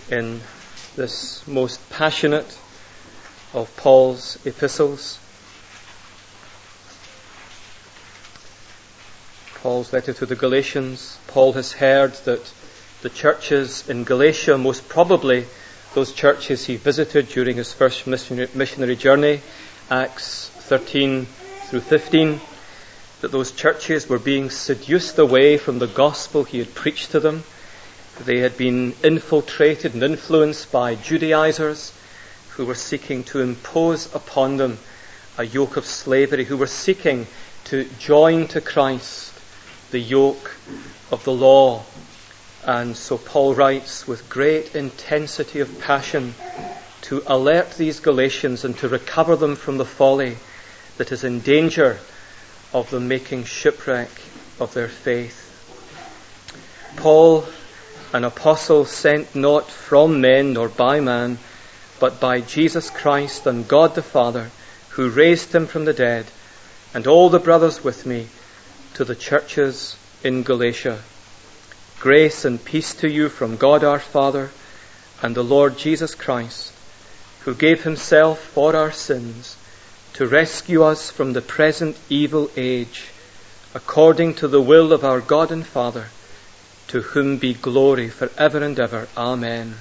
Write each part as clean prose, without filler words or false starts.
in this most passionate of Paul's epistles. Paul's letter to the Galatians. Paul has heard that the churches in Galatia, most probably those churches he visited during his first missionary journey, Acts 13 through 15, that those churches were being seduced away from the gospel he had preached to them. They had been infiltrated and influenced by Judaizers who were seeking to impose upon them a yoke of slavery, who were seeking to join to Christ the yoke of the law. And so Paul writes with great intensity of passion to alert these Galatians and to recover them from the folly that is in danger of them making shipwreck of their faith. Paul, an apostle sent not from men nor by man, but by Jesus Christ and God the Father, who raised him from the dead, and all the brothers with me, to the churches in Galatia. Grace and peace to you from God our Father and the Lord Jesus Christ, who gave himself for our sins to rescue us from the present evil age, according to the will of our God and Father, to whom be glory for ever and ever. Amen.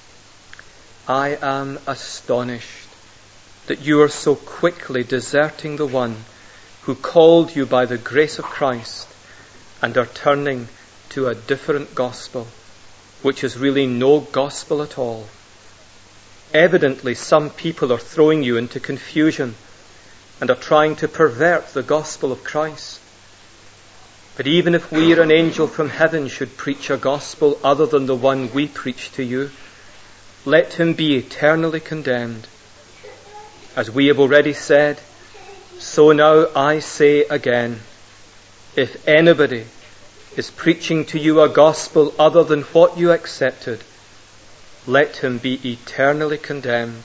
I am astonished that you are so quickly deserting the one who called you by the grace of Christ and are turning to a different gospel, which is really no gospel at all. Evidently, some people are throwing you into confusion and are trying to pervert the gospel of Christ. But even if we or an angel from heaven should preach a gospel other than the one we preach to you, let him be eternally condemned. As we have already said, so now I say again, if anybody is preaching to you a gospel other than what you accepted, let him be eternally condemned.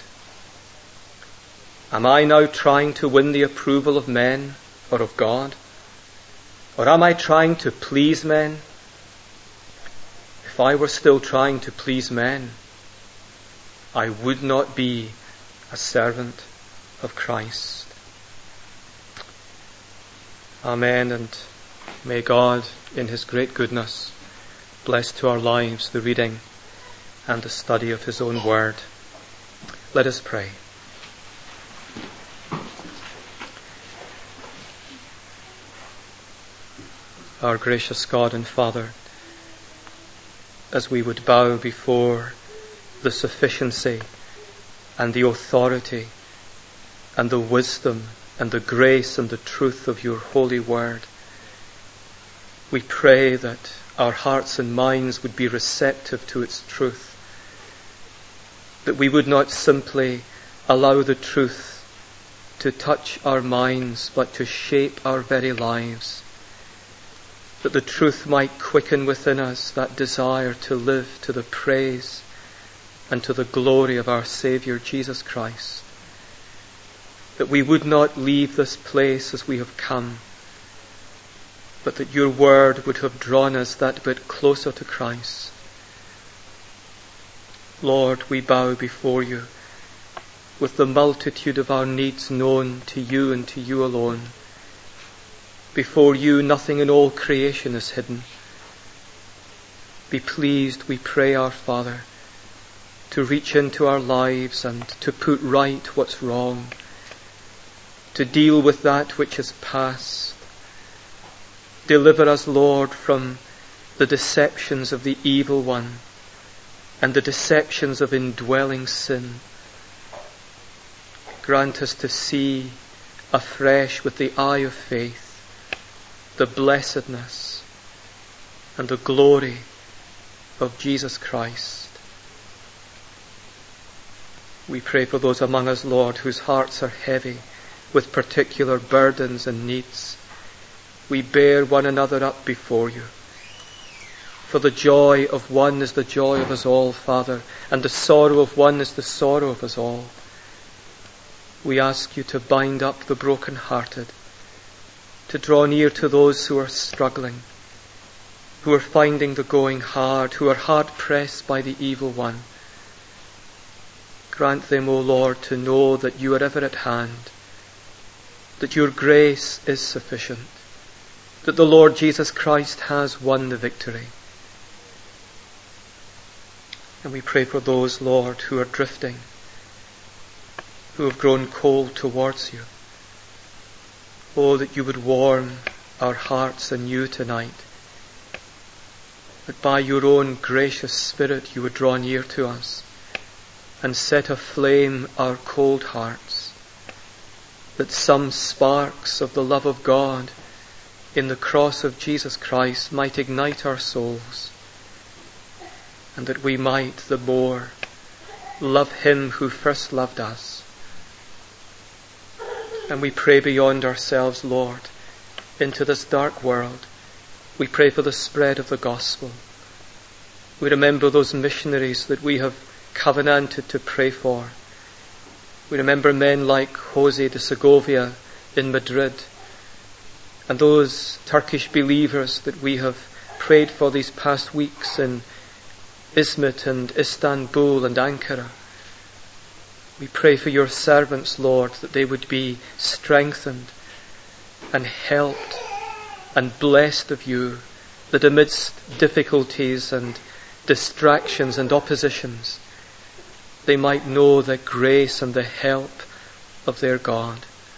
Am I now trying to win the approval of men or of God? Or am I trying to please men? If I were still trying to please men, I would not be a servant of Christ. Amen, and may God, in his great goodness, bless to our lives the reading and the study of his own word. Let us pray. Our gracious God and Father, as we would bow before the sufficiency and the authority and the wisdom and the grace and the truth of your holy word, we pray that our hearts and minds would be receptive to its truth, that we would not simply allow the truth to touch our minds, but to shape our very lives, that the truth might quicken within us that desire to live to the praise and to the glory of our Saviour Jesus Christ, that we would not leave this place as we have come, but that your word would have drawn us that bit closer to Christ. Lord, we bow before you with the multitude of our needs known to you and to you alone. Before you, nothing in all creation is hidden. Be pleased, we pray, our Father, to reach into our lives and to put right what's wrong, to deal with that which is past. Deliver us, Lord, from the deceptions of the evil one and the deceptions of indwelling sin. Grant us to see afresh with the eye of faith the blessedness and the glory of Jesus Christ. We pray for those among us, Lord, whose hearts are heavy with particular burdens and needs. We bear one another up before you. For the joy of one is the joy of us all, Father, and the sorrow of one is the sorrow of us all. We ask you to bind up the broken-hearted, to draw near to those who are struggling, who are finding the going hard, who are hard pressed by the evil one. Grant them, O Lord, to know that you are ever at hand, that your grace is sufficient, that the Lord Jesus Christ has won the victory. And we pray for those, Lord, who are drifting, who have grown cold towards you. Oh, that you would warm our hearts anew tonight, that by your own gracious Spirit you would draw near to us and set aflame our cold hearts, that some sparks of the love of God in the cross of Jesus Christ might ignite our souls, and that we might the more love him who first loved us. And we pray beyond ourselves, Lord, into this dark world. We pray for the spread of the gospel. We remember those missionaries that we have covenanted to pray for. We remember men like Jose de Segovia in Madrid, and those Turkish believers that we have prayed for these past weeks in Izmit and Istanbul and Ankara. We pray for your servants, Lord, that they would be strengthened and helped and blessed of you, that amidst difficulties and distractions and oppositions, they might know the grace and the help of their God.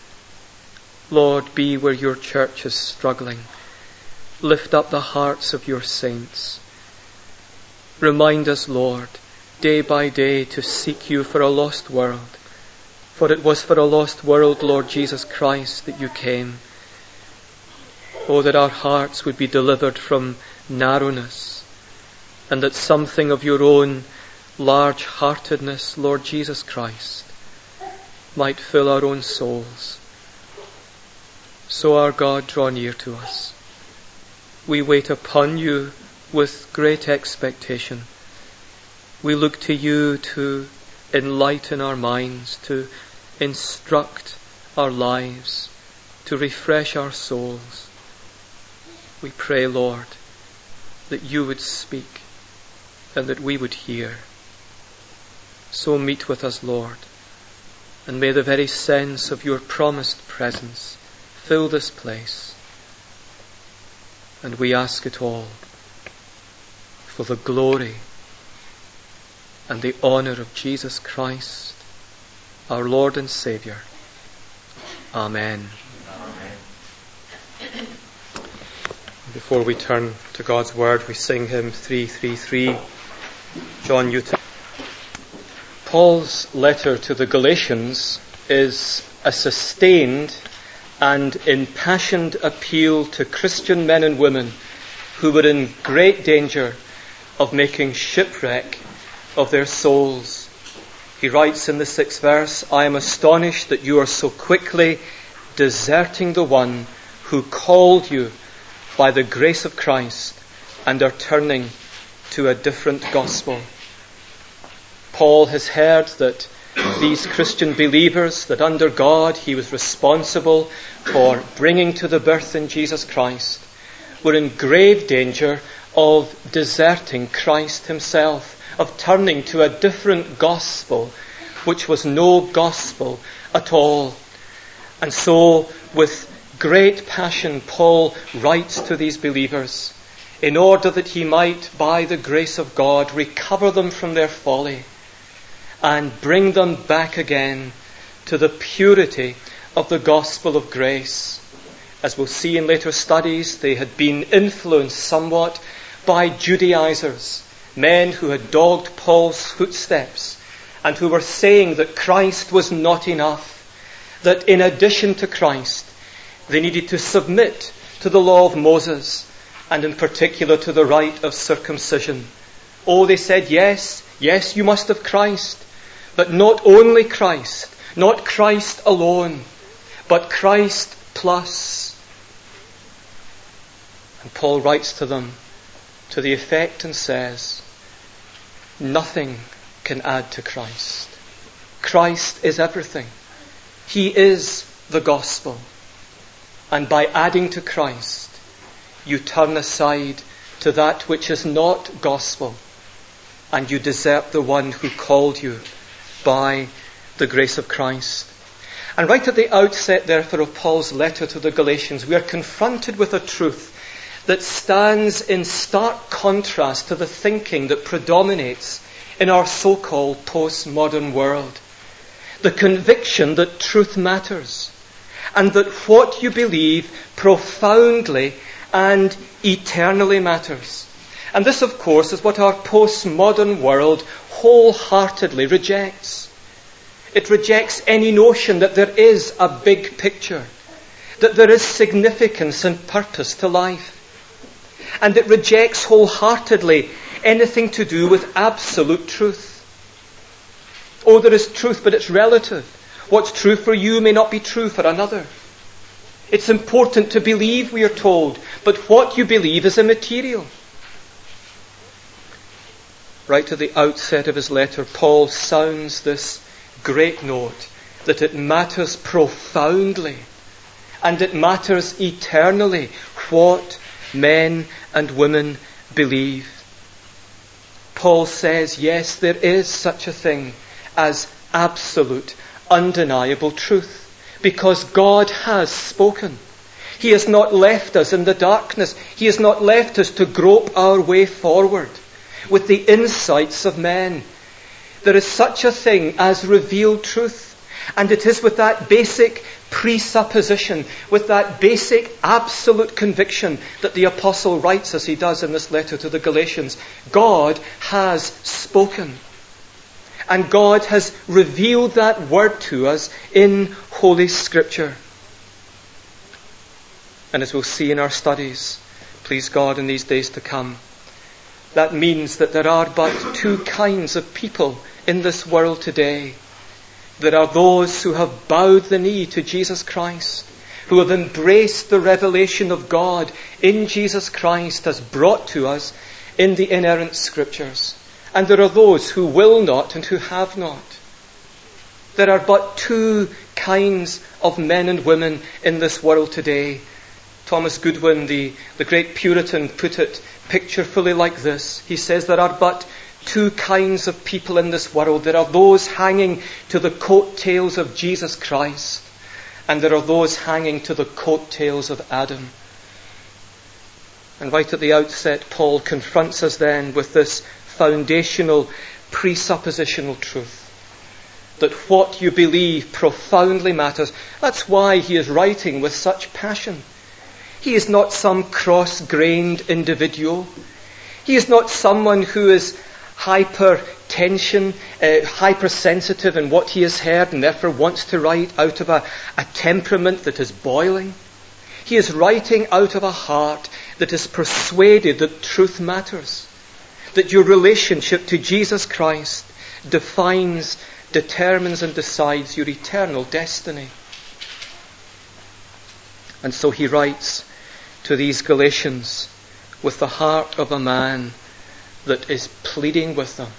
Lord, be where your church is struggling. Lift up the hearts of your saints. Remind us, Lord, day by day to seek you for a lost world. For it was for a lost world, Lord Jesus Christ, that you came. Oh, that our hearts would be delivered from narrowness, and that something of your own large-heartedness, Lord Jesus Christ, might fill our own souls. So, our God, draw near to us. We wait upon you with great expectation. We look to you to enlighten our minds, to instruct our lives, to refresh our souls. We pray, Lord, that you would speak and that we would hear. So meet with us, Lord, and may the very sense of your promised presence fill this place. And we ask it all for the glory and the honour of Jesus Christ, our Lord and Saviour. Amen. Amen. Before we turn to God's Word, we sing hymn 333, John Newton. Paul's letter to the Galatians is a sustained and impassioned appeal to Christian men and women who were in great danger of making shipwreck of their souls. He writes in the 6th verse, I am astonished that you are so quickly deserting the one who called you by the grace of Christ and are turning to a different gospel. Paul has heard that these Christian believers, that under God he was responsible for bringing to the birth in Jesus Christ, were in grave danger of deserting Christ himself, of turning to a different gospel, which was no gospel at all. And so, with great passion, Paul writes to these believers in order that he might, by the grace of God, recover them from their folly and bring them back again to the purity of the gospel of grace. As we'll see in later studies, they had been influenced somewhat by Judaizers, men who had dogged Paul's footsteps and who were saying that Christ was not enough, that in addition to Christ, they needed to submit to the law of Moses, and in particular to the rite of circumcision. Oh, they said, yes, you must have Christ, but not only Christ, not Christ alone, but Christ plus. And Paul writes to them to the effect and says, nothing can add to Christ. Christ is everything. He is the gospel. And by adding to Christ, you turn aside to that which is not gospel, and you desert the one who called you by the grace of Christ. And right at the outset, therefore, of Paul's letter to the Galatians, we are confronted with a truth that stands in stark contrast to the thinking that predominates in our so-called postmodern world. The conviction that truth matters, and that what you believe profoundly and eternally matters. And this, of course, is what our postmodern world wholeheartedly rejects. It rejects any notion that there is a big picture, that there is significance and purpose to life. And it rejects wholeheartedly anything to do with absolute truth. Oh, there is truth, but it's relative. What's true for you may not be true for another. It's important to believe, we are told, but what you believe is immaterial. Right at the outset of his letter, Paul sounds this great note that it matters profoundly and it matters eternally what men and women believe. Paul says, yes, there is such a thing as absolute, undeniable truth, because God has spoken. He has not left us in the darkness. He has not left us to grope our way forward with the insights of men. There is such a thing as revealed truth. And it is with that basic presupposition, with that basic absolute conviction that the apostle writes as he does in this letter to the Galatians. God has spoken. And God has revealed that word to us in Holy Scripture. And as we'll see in our studies, please God, in these days to come, that means that there are but two kinds of people in this world today. There are those who have bowed the knee to Jesus Christ, who have embraced the revelation of God in Jesus Christ as brought to us in the inerrant Scriptures. And there are those who will not and who have not. There are but two kinds of men and women in this world today. Thomas Goodwin, the great Puritan, put it picturefully like this. He says there are but two kinds of people in this world. There are those hanging to the coattails of Jesus Christ, and there are those hanging to the coattails of Adam. And right at the outset, Paul confronts us then with this foundational, presuppositional truth, that what you believe profoundly matters. That's why he is writing with such passion. He is not some cross-grained individual. He is not someone who is hypersensitive in what he has heard and therefore wants to write out of a temperament that is boiling. He is writing out of a heart that is persuaded that truth matters, that your relationship to Jesus Christ defines, determines and decides your eternal destiny. And so he writes to these Galatians with the heart of a man that is pleading with them,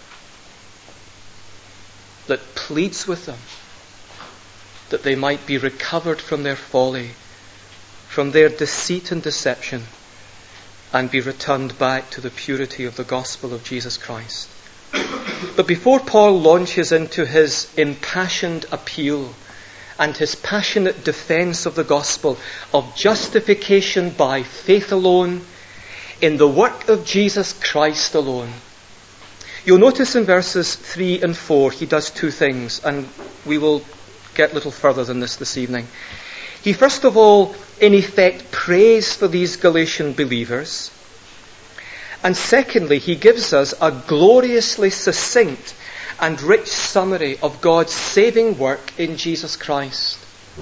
that pleads with them, that they might be recovered from their folly, from their deceit and deception, and be returned back to the purity of the gospel of Jesus Christ. But before Paul launches into his impassioned appeal and his passionate defense of the gospel of justification by faith alone, in the work of Jesus Christ alone, you'll notice in verses 3 and 4 he does two things, and we will get little further than this evening. He first of all, in effect, prays for these Galatian believers. And secondly, he gives us a gloriously succinct and rich summary of God's saving work in Jesus Christ.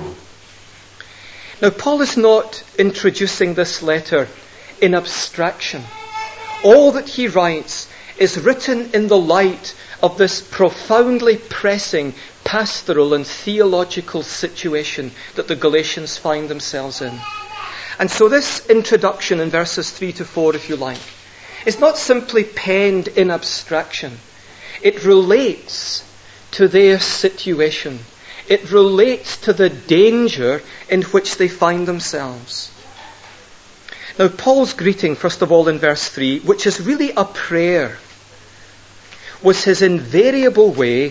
Now, Paul is not introducing this letter in abstraction. All that he writes is written in the light of this profoundly pressing pastoral and theological situation that the Galatians find themselves in. And so this introduction in verses 3 to 4, if you like, is not simply penned in abstraction. It relates to their situation. It relates to the danger in which they find themselves. Now, Paul's greeting, first of all, in verse 3, which is really a prayer, was his invariable way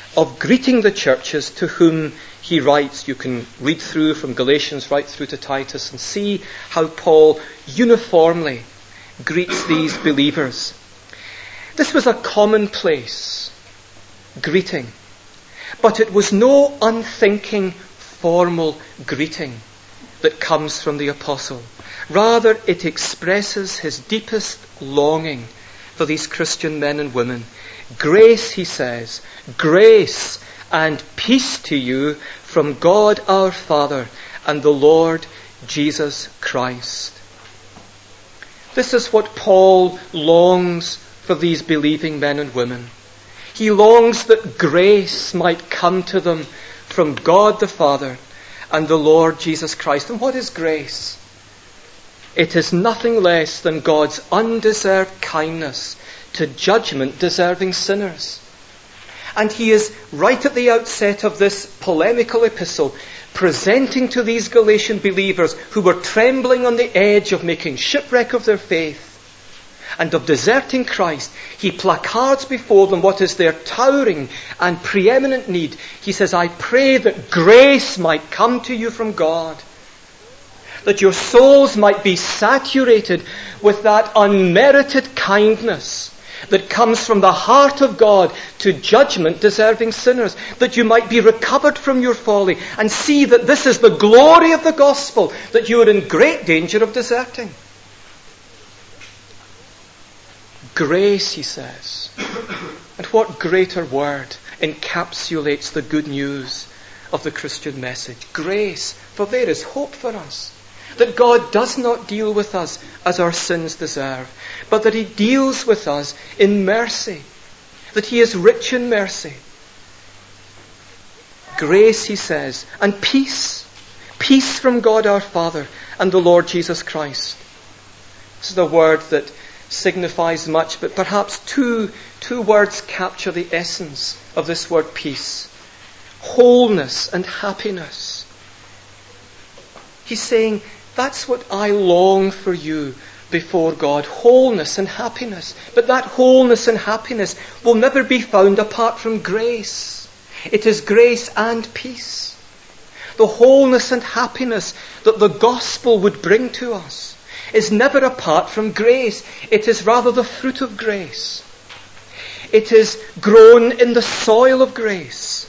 of greeting the churches to whom he writes. You can read through from Galatians right through to Titus and see how Paul uniformly greets these believers. This was a commonplace greeting, but it was no unthinking, formal greeting that comes from the apostle. Rather, it expresses his deepest longing for these Christian men and women. Grace, he says, grace and peace to you from God our Father and the Lord Jesus Christ. This is what Paul longs for these believing men and women. He longs that grace might come to them from God the Father and the Lord Jesus Christ. And what is grace? It is nothing less than God's undeserved kindness to judgment-deserving sinners. And he is, right at the outset of this polemical epistle, presenting to these Galatian believers who were trembling on the edge of making shipwreck of their faith and of deserting Christ, he placards before them what is their towering and preeminent need. He says, I pray that grace might come to you from God, that your souls might be saturated with that unmerited kindness that comes from the heart of God to judgment-deserving sinners, that you might be recovered from your folly and see that this is the glory of the gospel, that you are in great danger of deserting. Grace, he says. And what greater word encapsulates the good news of the Christian message? Grace, for there is hope for us. That God does not deal with us as our sins deserve, but that he deals with us in mercy. That he is rich in mercy. Grace, he says, and peace. Peace from God our Father and the Lord Jesus Christ. This is a word that signifies much, but perhaps two words capture the essence of this word peace. Wholeness and happiness. He's saying, that's what I long for you before God. Wholeness and happiness. But that wholeness and happiness will never be found apart from grace. It is grace and peace. The wholeness and happiness that the gospel would bring to us is never apart from grace. It is rather the fruit of grace. It is grown in the soil of grace.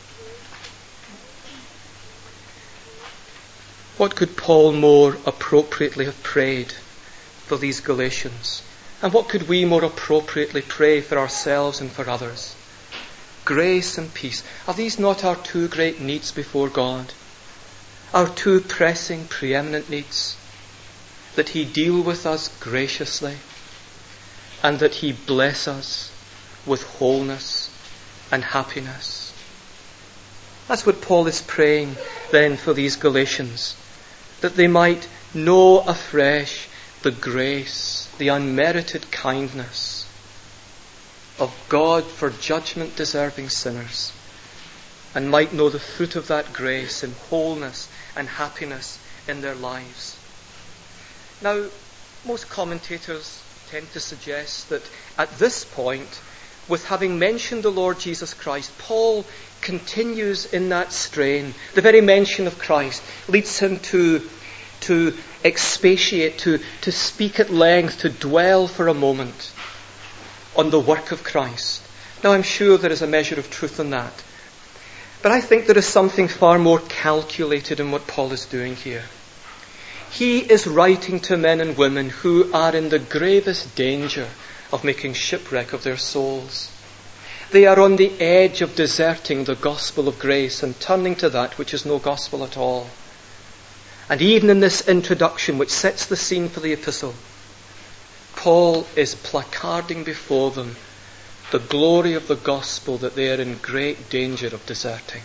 What could Paul more appropriately have prayed for these Galatians? And what could we more appropriately pray for ourselves and for others? Grace and peace. Are these not our two great needs before God? Our two pressing, preeminent needs? That he deal with us graciously and that he bless us with wholeness and happiness. That's what Paul is praying then for these Galatians. That they might know afresh the grace, the unmerited kindness of God for judgment-deserving sinners, and might know the fruit of that grace in wholeness and happiness in their lives. Now, most commentators tend to suggest that at this point, with having mentioned the Lord Jesus Christ, Paul continues in that strain. The very mention of Christ leads him to expatiate, to speak at length, to dwell for a moment on the work of Christ. Now, I'm sure there is a measure of truth in that. But I think there is something far more calculated in what Paul is doing here. He is writing to men and women who are in the gravest danger of making shipwreck of their souls. They are on the edge of deserting the gospel of grace and turning to that which is no gospel at all. And even in this introduction, which sets the scene for the epistle, Paul is placarding before them the glory of the gospel that they are in great danger of deserting.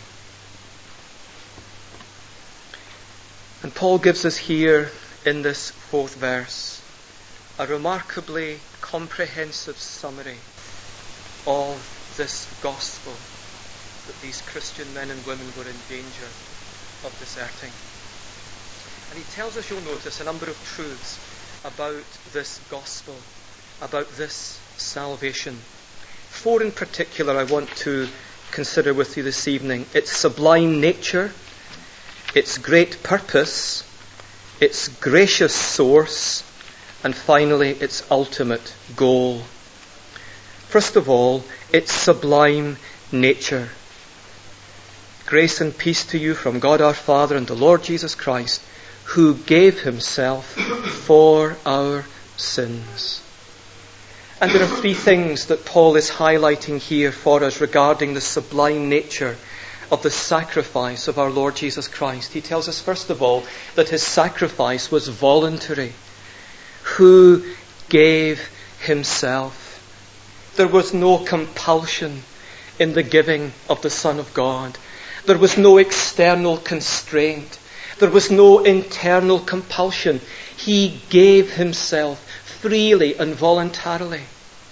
And Paul gives us here in this 4th verse a remarkably comprehensive summary of this gospel that these Christian men and women were in danger of deserting. And he tells us, you'll notice, a number of truths about this gospel, about this salvation. 4 in particular I want to consider with you this evening: its sublime nature, its great purpose, its gracious source, and finally its ultimate goal. First of all, its sublime nature. Grace and peace to you from God our Father and the Lord Jesus Christ, who gave himself for our sins. And there are three things that Paul is highlighting here for us regarding the sublime nature of the sacrifice of our Lord Jesus Christ. He tells us, first of all, that his sacrifice was voluntary. Who gave himself. There was no compulsion in the giving of the Son of God. There was no external constraint. There was no internal compulsion. He gave himself freely and voluntarily.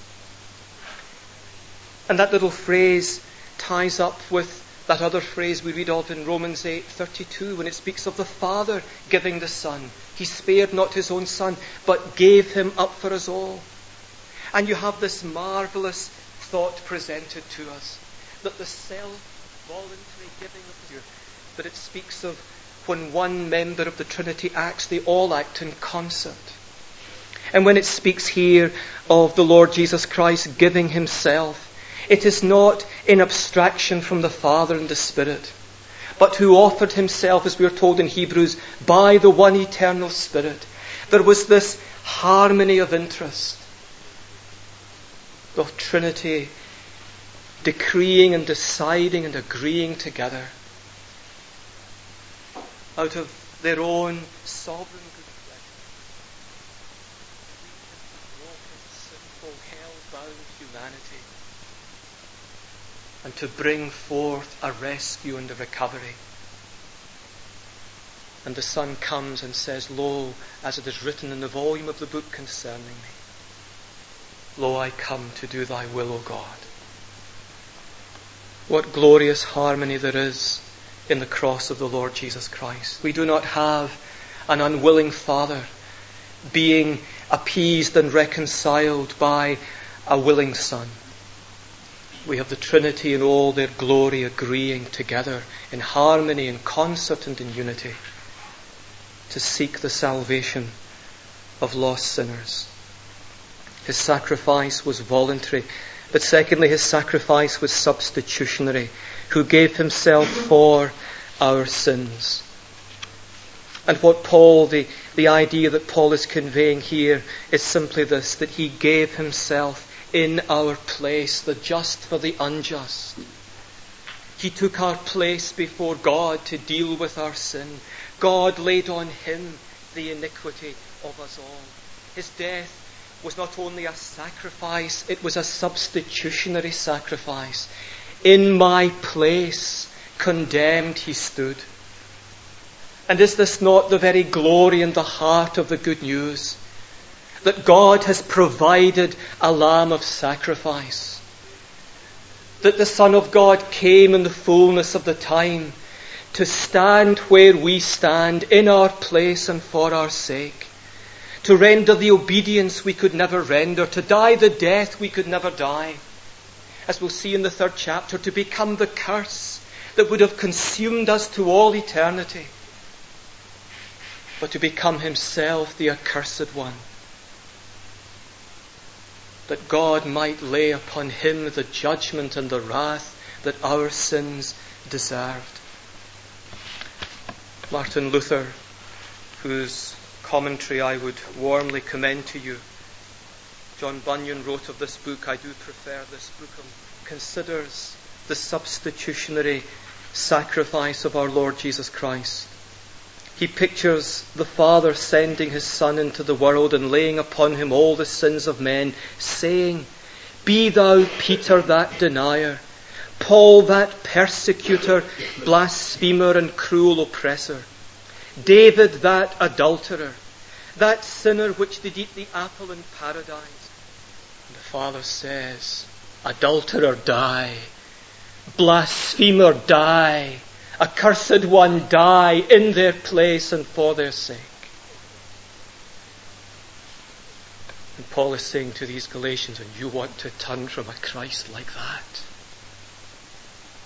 And that little phrase ties up with that other phrase we read of in Romans 8:32 when it speaks of the Father giving the Son. He spared not his own Son, but gave him up for us all. And you have this marvellous thought presented to us, that the self-voluntary giving of the that it speaks of when one member of the Trinity acts, they all act in concert. And when it speaks here of the Lord Jesus Christ giving himself, it is not in abstraction from the Father and the Spirit, but who offered himself, as we are told in Hebrews, by the one eternal Spirit. There was this harmony of interest. The Trinity decreeing and deciding and agreeing together out of their own sovereign good pleasure to walk into sinful, hell-bound humanity and to bring forth a rescue and a recovery. And the Son comes and says, "Lo, as it is written in the volume of the book concerning me, lo, I come to do thy will, O God." What glorious harmony there is in the cross of the Lord Jesus Christ. We do not have an unwilling Father being appeased and reconciled by a willing Son. We have the Trinity in all their glory agreeing together in harmony, in concert and in unity to seek the salvation of lost sinners. His sacrifice was voluntary, but secondly, his sacrifice was substitutionary, who gave himself for our sins. And what the idea that Paul is conveying here is simply this, that he gave himself in our place, the just for the unjust. He took our place before God to deal with our sin. God laid on him the iniquity of us all. His death was not only a sacrifice, it was a substitutionary sacrifice. In my place, condemned he stood. And is this not the very glory and the heart of the good news? That God has provided a lamb of sacrifice. That the Son of God came in the fullness of the time to stand where we stand in our place and for our sake. To render the obedience we could never render, to die the death we could never die. As we'll see in the 3rd chapter, to become the curse that would have consumed us to all eternity. But to become himself the accursed one. That God might lay upon him the judgment and the wrath that our sins deserved. Martin Luther, whose commentary I would warmly commend to you, John Bunyan wrote of this book, I do prefer this book, considers the substitutionary sacrifice of our Lord Jesus Christ. He pictures the Father sending his Son into the world and laying upon him all the sins of men, saying, "Be thou Peter that denier, Paul that persecutor, blasphemer and cruel oppressor, David that adulterer, that sinner which did eat the apple in paradise." And the Father says, "Adulterer, die. Blasphemer, die. Accursed one, die in their place and for their sake." And Paul is saying to these Galatians, and you want to turn from a Christ like that?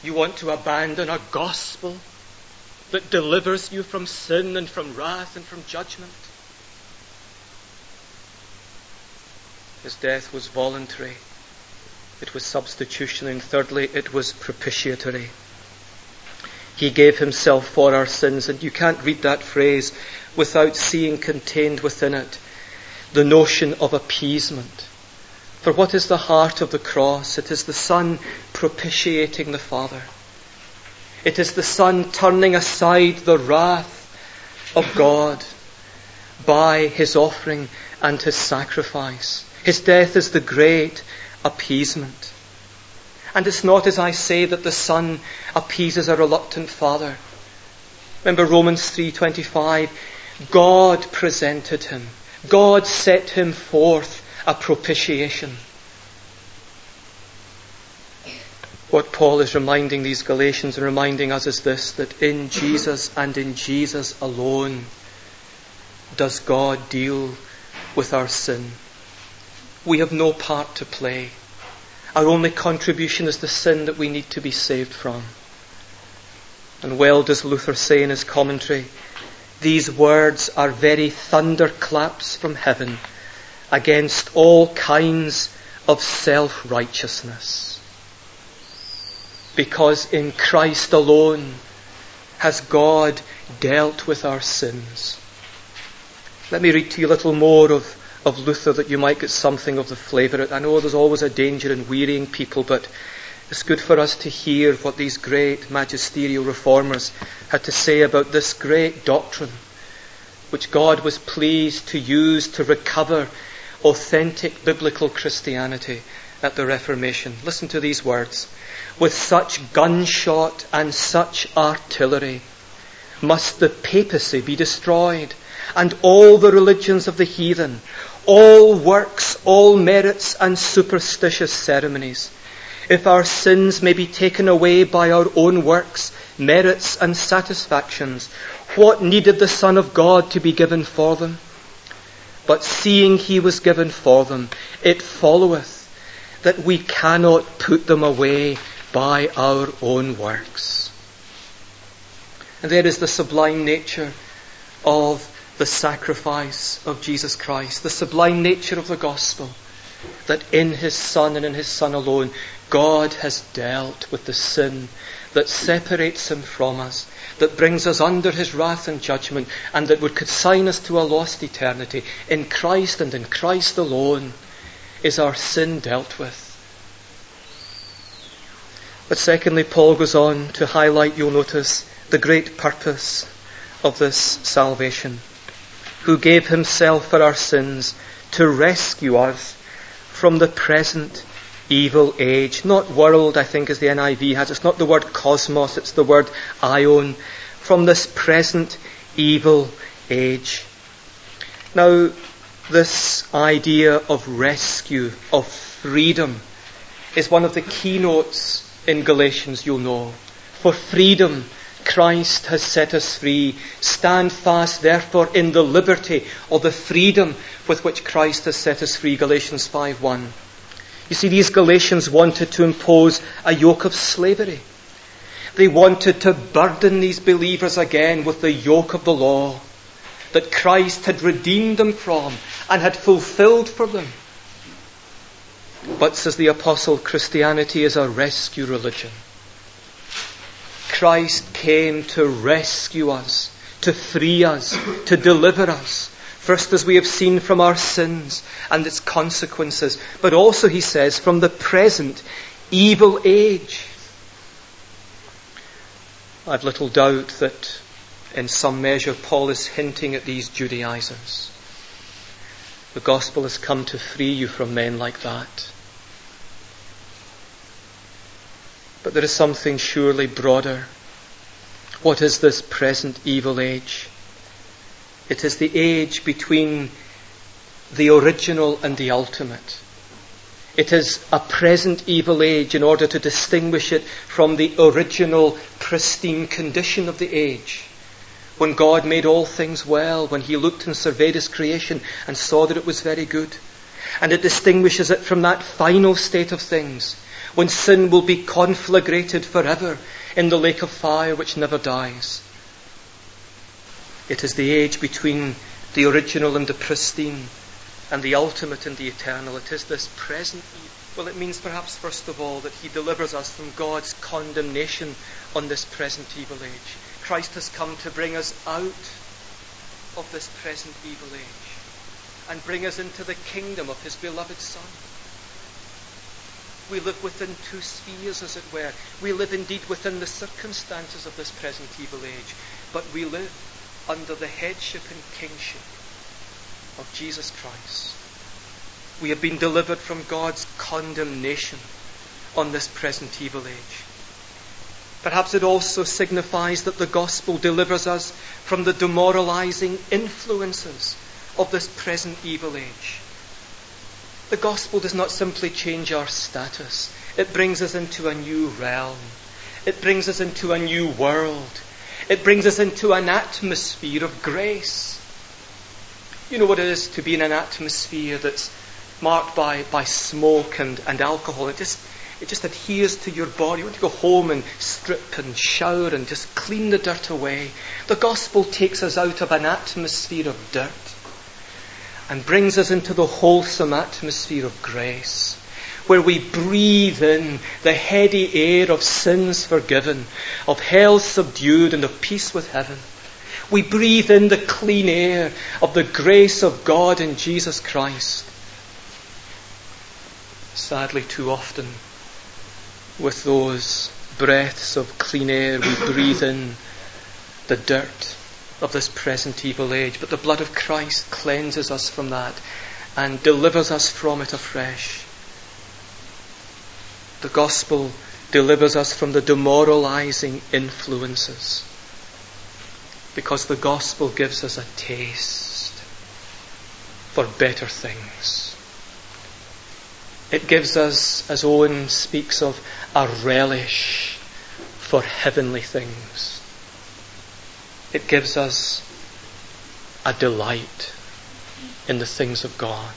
You want to abandon a gospel that delivers you from sin and from wrath and from judgment. His death was voluntary. It was substitutionary. And thirdly, it was propitiatory. He gave himself for our sins. And you can't read that phrase without seeing contained within it the notion of appeasement. For what is the heart of the cross? It is the Son propitiating the Father. It is the Son turning aside the wrath of God by his offering and his sacrifice. His death is the great appeasement. And it's not, as I say, that the Son appeases a reluctant Father. Remember Romans 3:25. God presented him. God set him forth a propitiation. What Paul is reminding these Galatians and reminding us is this, that in Jesus and in Jesus alone does God deal with our sin. We have no part to play. Our only contribution is the sin that we need to be saved from. And well does Luther say in his commentary, these words are very thunderclaps from heaven against all kinds of self-righteousness. Because in Christ alone has God dealt with our sins. Let me read to you a little more of Luther that you might get something of the flavour. I know there's always a danger in wearying people, but it's good for us to hear what these great magisterial reformers had to say about this great doctrine which God was pleased to use to recover authentic biblical Christianity at the Reformation. Listen to these words. With such gunshot and such artillery must the papacy be destroyed, and all the religions of the heathen, all works, all merits and superstitious ceremonies. If our sins may be taken away by our own works, merits and satisfactions, what needed the Son of God to be given for them? But seeing he was given for them, it followeth that we cannot put them away by our own works. And there is the sublime nature of the sacrifice of Jesus Christ, the sublime nature of the gospel, that in his Son and in his Son alone, God has dealt with the sin that separates him from us, that brings us under his wrath and judgment, and that would consign us to a lost eternity. In Christ and in Christ alone is our sin dealt with. But secondly, Paul goes on to highlight, you'll notice, the great purpose of this salvation, who gave himself for our sins to rescue us from the present evil age. Not world, I think, as the NIV has. It's not the word cosmos, it's the word aion. From this present evil age. Now, this idea of rescue, of freedom, is one of the keynotes in Galatians, you'll know. For freedom, Christ has set us free. Stand fast, therefore, in the liberty or the freedom with which Christ has set us free. Galatians 5:1. You see, these Galatians wanted to impose a yoke of slavery. They wanted to burden these believers again with the yoke of the law that Christ had redeemed them from and had fulfilled for them. But, says the Apostle, Christianity is a rescue religion. Christ came to rescue us, to free us, to deliver us. First, as we have seen, from our sins and its consequences, but also, he says, from the present evil age. I've little doubt that in some measure Paul is hinting at these Judaizers. The gospel has come to free you from men like that. But there is something surely broader. What is this present evil age? It is the age between the original and the ultimate. It is a present evil age in order to distinguish it from the original pristine condition of the age, when God made all things well, when he looked and surveyed his creation and saw that it was very good. And it distinguishes it from that final state of things, when sin will be conflagrated forever in the lake of fire which never dies. It is the age between the original and the pristine, and the ultimate and the eternal. It is this present evil. Well, it means perhaps first of all that he delivers us from God's condemnation on this present evil age. Christ has come to bring us out of this present evil age and bring us into the kingdom of his beloved Son. We live within two spheres, as it were. We live indeed within the circumstances of this present evil age, but we live under the headship and kingship of Jesus Christ. We have been delivered from God's condemnation on this present evil age. Perhaps it also signifies that the gospel delivers us from the demoralizing influences of this present evil age. The gospel does not simply change our status. It brings us into a new realm. It brings us into a new world. It brings us into an atmosphere of grace. You know what it is to be in an atmosphere that's marked by smoke and alcohol. It just adheres to your body. You want to go home and strip and shower and just clean the dirt away. The gospel takes us out of an atmosphere of dirt and brings us into the wholesome atmosphere of grace, where we breathe in the heady air of sins forgiven, of hell subdued, and of peace with heaven. We breathe in the clean air of the grace of God in Jesus Christ. Sadly, too often, with those breaths of clean air, we breathe in the dirt of this present evil age. But the blood of Christ cleanses us from that and delivers us from it afresh. The gospel delivers us from the demoralizing influences, because the gospel gives us a taste for better things. It gives us, as Owen speaks of, a relish for heavenly things. It gives us a delight in the things of God.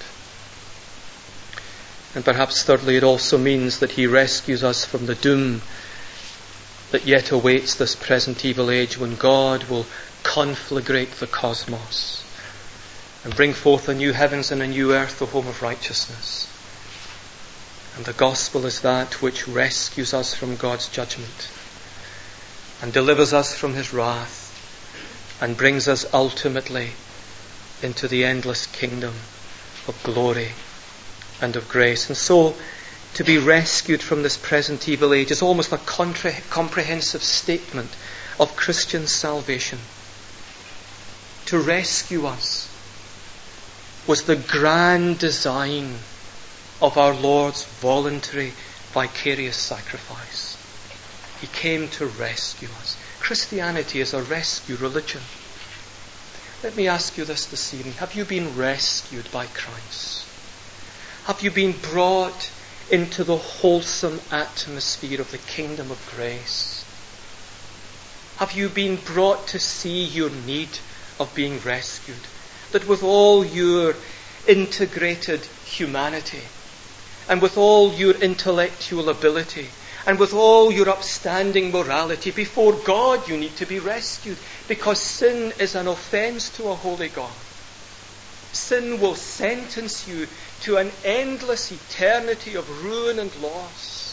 And perhaps thirdly, it also means that he rescues us from the doom that yet awaits this present evil age, when God will conflagrate the cosmos and bring forth a new heavens and a new earth, the home of righteousness. And the gospel is that which rescues us from God's judgment and delivers us from his wrath and brings us ultimately into the endless kingdom of glory and of grace. And so, to be rescued from this present evil age is almost a comprehensive statement of Christian salvation. To rescue us was the grand design of our Lord's voluntary, vicarious sacrifice. He came to rescue us. Christianity is a rescue religion. Let me ask you this evening. Have you been rescued by Christ? Have you been brought into the wholesome atmosphere of the kingdom of grace? Have you been brought to see your need of being rescued? That with all your integrated humanity, and with all your intellectual ability, and with all your upstanding morality, before God you need to be rescued, because sin is an offence to a holy God. Sin will sentence you to an endless eternity of ruin and loss.